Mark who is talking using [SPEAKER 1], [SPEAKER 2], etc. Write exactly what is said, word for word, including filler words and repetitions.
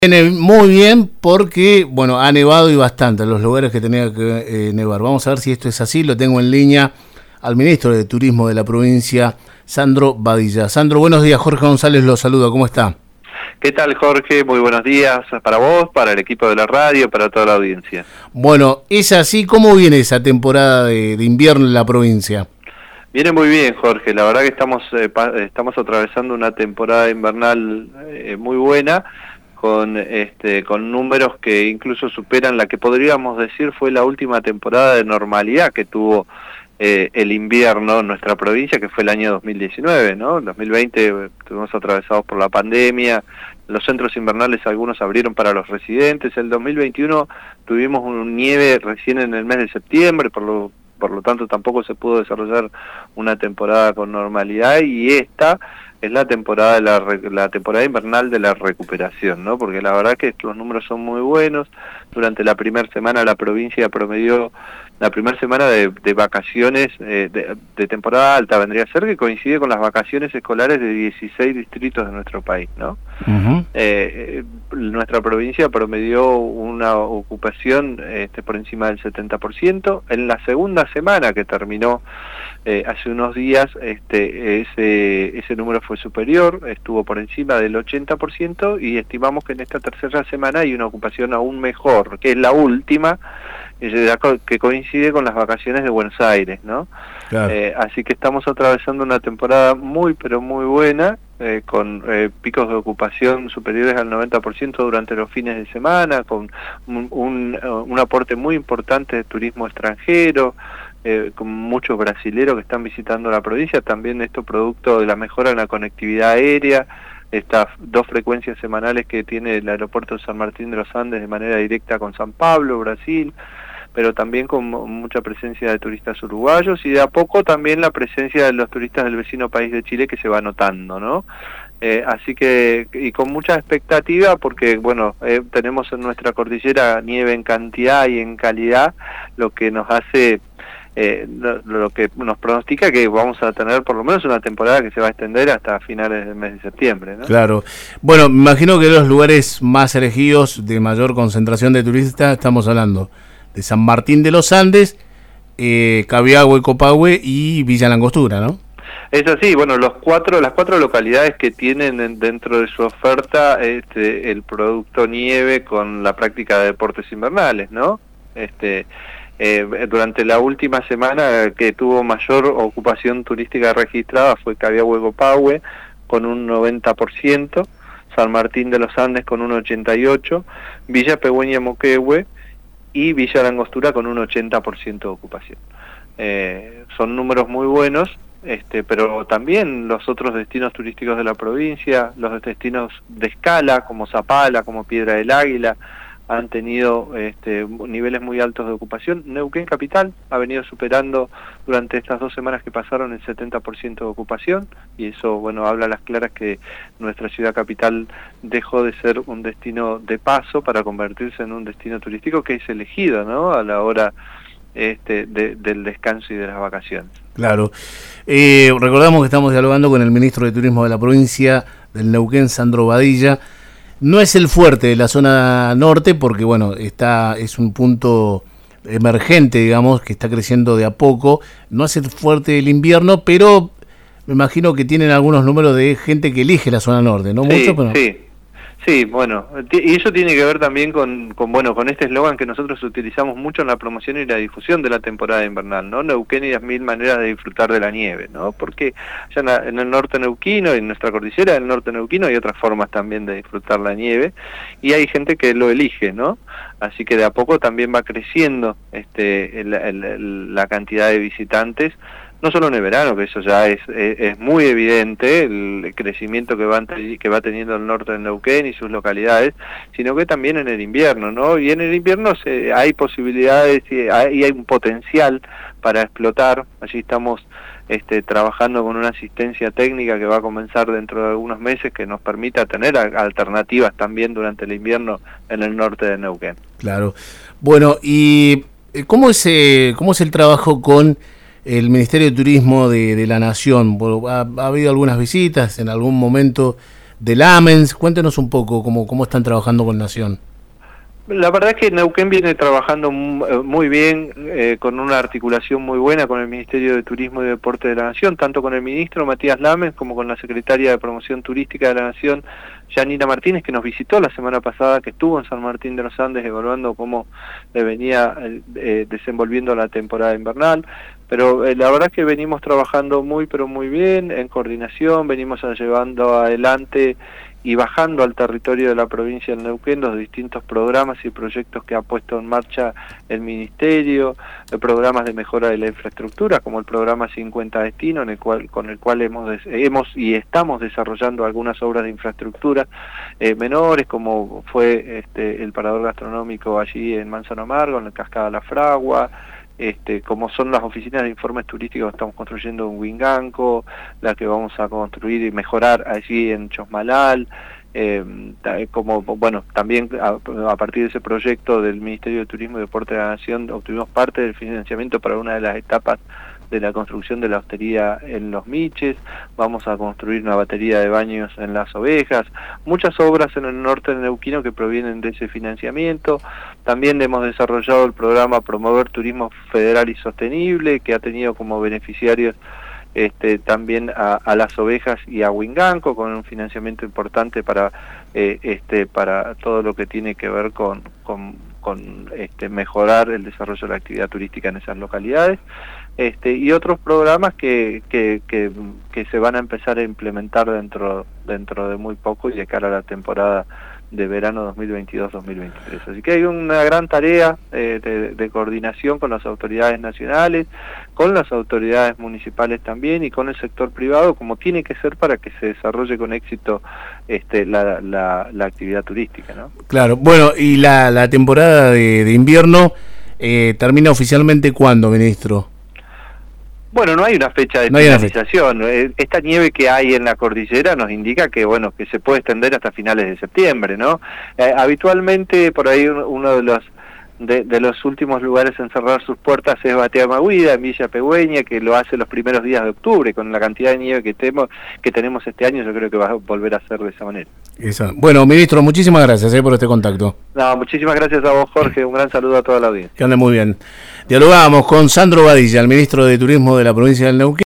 [SPEAKER 1] Viene muy bien porque, bueno, ha nevado y bastante en los lugares que tenía que eh, nevar. Vamos a ver si esto es así. Lo tengo en línea al ministro de Turismo de la provincia, Sandro Badilla. Sandro, buenos días. Jorge González lo saluda. ¿Cómo está?
[SPEAKER 2] ¿Qué tal, Jorge? Muy buenos días para vos, para el equipo de la radio, para toda la audiencia.
[SPEAKER 1] Bueno, es así. ¿Cómo viene esa temporada de, de invierno en la provincia?
[SPEAKER 2] Viene muy bien, Jorge. La verdad que estamos, eh, pa- estamos atravesando una temporada invernal eh, muy buena, con este con números que incluso superan la que podríamos decir fue la última temporada de normalidad que tuvo eh, el invierno en nuestra provincia, que fue el año dos mil diecinueve, ¿no? En dos mil veinte eh, estuvimos atravesados por la pandemia, los centros invernales algunos abrieron para los residentes, el dos mil veintiuno tuvimos un nieve recién en el mes de septiembre, por lo por lo tanto tampoco se pudo desarrollar una temporada con normalidad, y esta es la temporada de la, la temporada invernal de la recuperación, ¿no? Porque la verdad que los números son muy buenos. Durante la primera semana la provincia promedió, la primera semana de, de vacaciones eh, de, de temporada alta vendría a ser, que coincide con las vacaciones escolares de dieciséis distritos de nuestro país, ¿no? Uh-huh. eh, nuestra provincia promedió una ocupación este, por encima del setenta por ciento. En la segunda semana, que terminó eh, hace unos días, este, ese, ese número fue superior, estuvo por encima del ochenta por ciento, y estimamos que en esta tercera semana hay una ocupación aún mejor, que es la última, que coincide con las vacaciones de Buenos Aires, ¿no? Claro. Eh, así que estamos atravesando una temporada muy, pero muy buena, eh, con eh, picos de ocupación superiores al noventa por ciento durante los fines de semana, con un, un, un aporte muy importante de turismo extranjero, eh, con muchos brasileros que están visitando la provincia, también esto producto de la mejora en la conectividad aérea, estas dos frecuencias semanales que tiene el aeropuerto de San Martín de los Andes de manera directa con San Pablo, Brasil, pero también con mucha presencia de turistas uruguayos, y de a poco también la presencia de los turistas del vecino país de Chile, que se va notando, ¿no? Eh, así que, y con mucha expectativa, porque, bueno, eh, tenemos en nuestra cordillera nieve en cantidad y en calidad, lo que nos hace... Eh, lo, lo que nos pronostica que vamos a tener por lo menos una temporada que se va a extender hasta finales del mes de septiembre, ¿no?
[SPEAKER 1] Claro. Bueno, me imagino que los lugares más elegidos de mayor concentración de turistas, estamos hablando de San Martín de los Andes, eh, Cabiagüe, Copahue y Villa Langostura, ¿no?
[SPEAKER 2] Es así. Bueno, los cuatro, las cuatro localidades que tienen dentro de su oferta este, el producto nieve con la práctica de deportes invernales, ¿no? Este... Eh, durante la última semana que tuvo mayor ocupación turística registrada fue Cabiagüe, Copahue con un noventa por ciento, San Martín de los Andes con un ochenta y ocho por ciento, Villa Pehuen y Moquehue y Villa Langostura con un ochenta por ciento de ocupación. Eh, son números muy buenos, este, pero también los otros destinos turísticos de la provincia, los destinos de escala como Zapala, como Piedra del Águila, han tenido este, niveles muy altos de ocupación. Neuquén Capital ha venido superando durante estas dos semanas que pasaron el setenta por ciento de ocupación, y eso, bueno, habla a las claras que nuestra ciudad capital dejó de ser un destino de paso para convertirse en un destino turístico que es elegido, ¿no?, a la hora este, de, del descanso y de las vacaciones.
[SPEAKER 1] Claro. Eh, recordamos que estamos dialogando con el ministro de Turismo de la provincia del Neuquén, Sandro Badilla. No es el fuerte de la zona norte porque, bueno, está es un punto emergente, digamos, que está creciendo de a poco. No es el fuerte del invierno, pero me imagino que tienen algunos números de gente que elige la zona norte, ¿no?
[SPEAKER 2] Sí,
[SPEAKER 1] Mucho, pero...
[SPEAKER 2] sí. Sí, bueno, y eso tiene que ver también con, con bueno, con este eslogan que nosotros utilizamos mucho en la promoción y la difusión de la temporada invernal, ¿no? Neuquén y las mil maneras de disfrutar de la nieve, ¿no? Porque ya en, la, en el norte neuquino y en nuestra cordillera del norte neuquino hay otras formas también de disfrutar la nieve, y hay gente que lo elige, ¿no? Así que de a poco también va creciendo este el, el, el, la cantidad de visitantes, no solo en el verano, que eso ya es, es, es muy evidente, el crecimiento que, van, que va teniendo el norte de Neuquén y sus localidades, sino que también en el invierno, ¿no? Y en el invierno se, hay posibilidades y hay, hay un potencial para explotar. Allí estamos este, trabajando con una asistencia técnica que va a comenzar dentro de algunos meses, que nos permita tener alternativas también durante el invierno en el norte de Neuquén.
[SPEAKER 1] Claro. Bueno, ¿y cómo es, eh, cómo es el trabajo con el Ministerio de Turismo de, de la Nación? Bueno, ha, ha habido algunas visitas, en algún momento de Lamens. Cuéntenos un poco cómo, cómo están trabajando con Nación.
[SPEAKER 2] La verdad es que Neuquén viene trabajando muy bien, eh, con una articulación muy buena con el Ministerio de Turismo y Deporte de la Nación, tanto con el ministro Matías Lamens como con la secretaria de Promoción Turística de la Nación, Yanina Martínez, que nos visitó la semana pasada, que estuvo en San Martín de los Andes evaluando cómo eh, venía eh, desenvolviendo la temporada invernal. Pero eh, la verdad es que venimos trabajando muy pero muy bien, en coordinación, venimos llevando adelante y bajando al territorio de la provincia de Neuquén los distintos programas y proyectos que ha puesto en marcha el Ministerio, eh, programas de mejora de la infraestructura, como el programa cincuenta Destino, en el cual, con el cual hemos, hemos y estamos desarrollando algunas obras de infraestructura eh, menores, como fue este, el parador gastronómico allí en Manzano Amargo, en la Cascada La Fragua, Este, como son las oficinas de informes turísticos que estamos construyendo en Huinganco, la que vamos a construir y mejorar allí en Chosmalal, eh, como bueno, también a, a partir de ese proyecto del Ministerio de Turismo y Deporte de la Nación obtuvimos parte del financiamiento para una de las etapas de la construcción de la hostería en Los Miches, vamos a construir una batería de baños en Las Ovejas, muchas obras en el norte de Neuquino que provienen de ese financiamiento. También hemos desarrollado el programa Promover Turismo Federal y Sostenible, que ha tenido como beneficiarios este, también a, a Las Ovejas y a Huinganco, con un financiamiento importante para eh, este para todo lo que tiene que ver con, con, con este, mejorar el desarrollo de la actividad turística en esas localidades. Este, y otros programas que, que, que, que se van a empezar a implementar dentro, dentro de muy poco y de cara a la temporada de verano dos mil veintidós dos mil veintitrés. Así que hay una gran tarea eh, de, de coordinación con las autoridades nacionales, con las autoridades municipales también y con el sector privado, como tiene que ser para que se desarrolle con éxito este, la, la, la actividad turística, ¿no? Claro, bueno, y la, la temporada de, de invierno eh, termina oficialmente ¿cuándo, ministro? Bueno, no hay una fecha de no finalización. Esta nieve que hay en la cordillera nos indica que bueno que se puede extender hasta finales de septiembre, ¿no? Eh, habitualmente por ahí uno de los de, de los últimos lugares en cerrar sus puertas es Batea Maguida, en Villa Pegüeña, que lo hace los primeros días de octubre. Con la cantidad de nieve que tenemos que tenemos este año, yo creo que va a volver a ser de esa manera. Esa. Bueno, ministro, muchísimas gracias eh, por este contacto. No, muchísimas gracias a vos, Jorge. Un gran saludo a toda la audiencia. Que ande muy bien. Dialogamos con Sandro Badilla, el ministro de Turismo de la provincia del Neuquén.